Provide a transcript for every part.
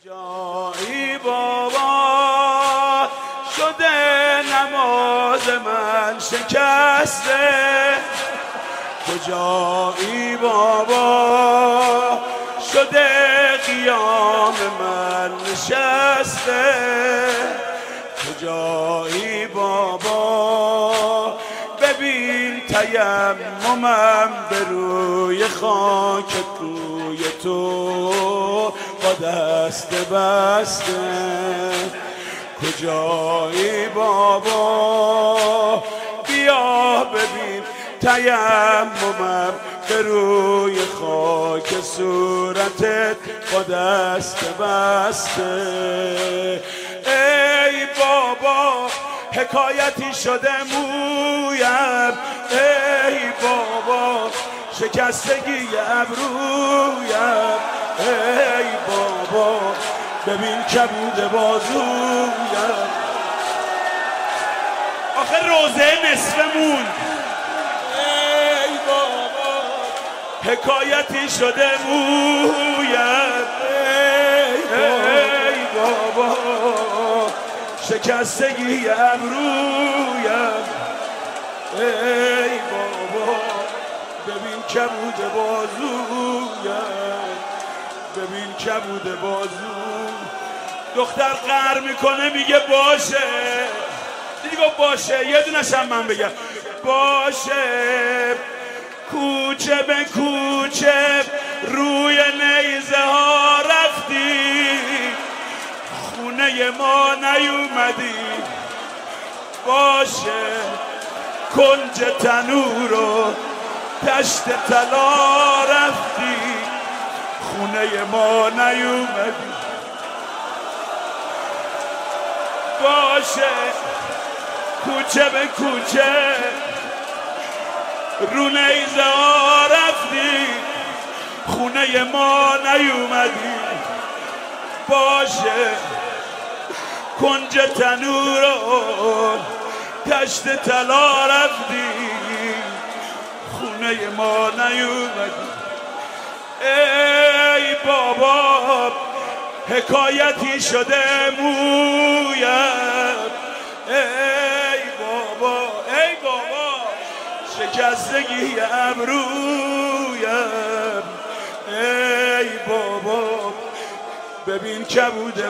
کجایی بابا شده نماز من شکسته، کجایی بابا شده قیام من نشسته، کجایی بابا ببین تیممم به روی خاک کوی تو با دست بسته، کجایی بابا بیا ببین تیممم به روی خاک صورتت با دست بسته. ای بابا حکایتی شده مویم، ای بابا شکستگی ابرویم، ای بابا ببین کبود بازویم. آخه روزه نصف موند. ای بابا حکایتی شده مویم، ای بابا شکستگی ابرویم، ای بابا ببین کبود بازویم، ببین کبود بازویم. دختر قهر میکنه میگه باشه، دیدی گفت باشه، یه دونشم من بگم باشه. کوچه به کوچه روی نیزه ها رفتی، خونه ما نیومدی، باشه. کنج تنور و تشت طلا رفتی، خونه ما نیومدی، باشه. کوچه به کوچه رو نیزه ها رفتی، خونه ما نیومدی، باشه. کنج تنور و تشت طلا رفتی، خونه ما نیومدی. ای بابا حکایتی شده مویم، ای بابا ای بابا شکستگی ابرویم، ای بابا ببین کبود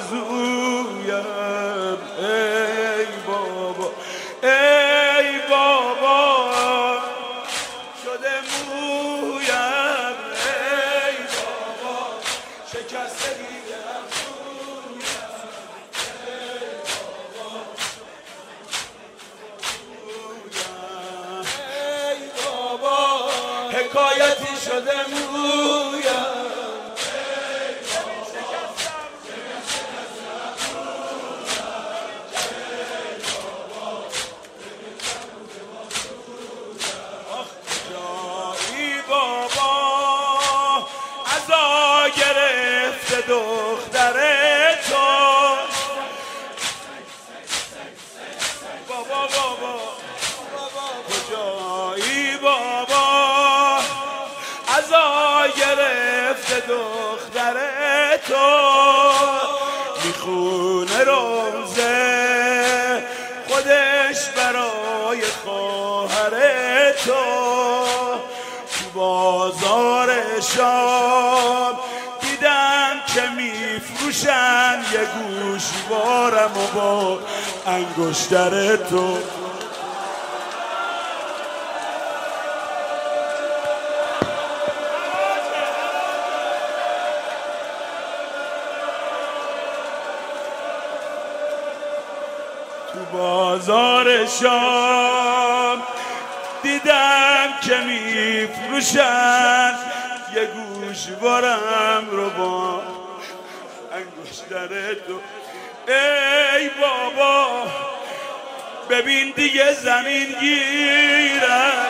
بازویم، ای بابا ای بابا شده مویم، ای بابا شکستگی ابرویم، ای بابا حکایتی شده مویم. گرفته دختر تو بابا، بابا کجایی بابا عزا گرفته دختر تو، میخونه روزه خودش برای خواهر تو، تو بازار شام دیدم که میفروشن یه گوشوارم و با انگشتر تو. تو بازار شام دیدم که میفروشن یه گوشوارم رو با انگشتر تو. ای بابا ببین دیگه زمین گیرم،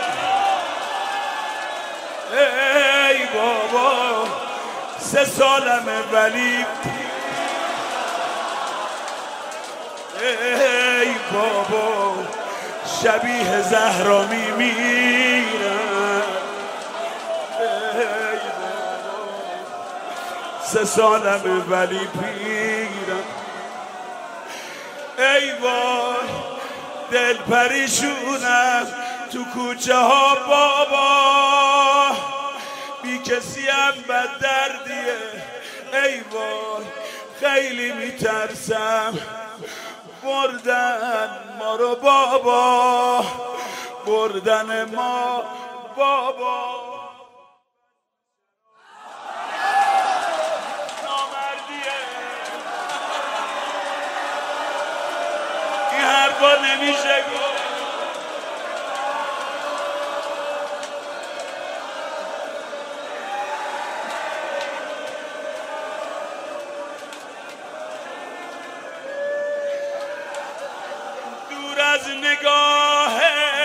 ای بابا 3 سالمه ولی ای بابا شبیه زهرا میمیرم، 3 سالم ولی پیرم. ای وای دل پریشونم تو کوچه ها بابا، بی کسی هم بد دردیه. ای وای خیلی میترسم بردن ما رو بابا، بردن ما بابا. نامردیه این حرفا نمیشه گفت. دور از نگاه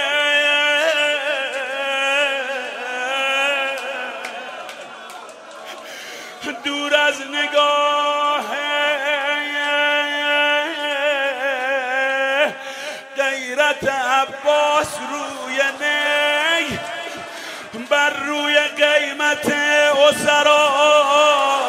دور از نگاه غیرت عباس روی نی، بر روی قیمت اسرا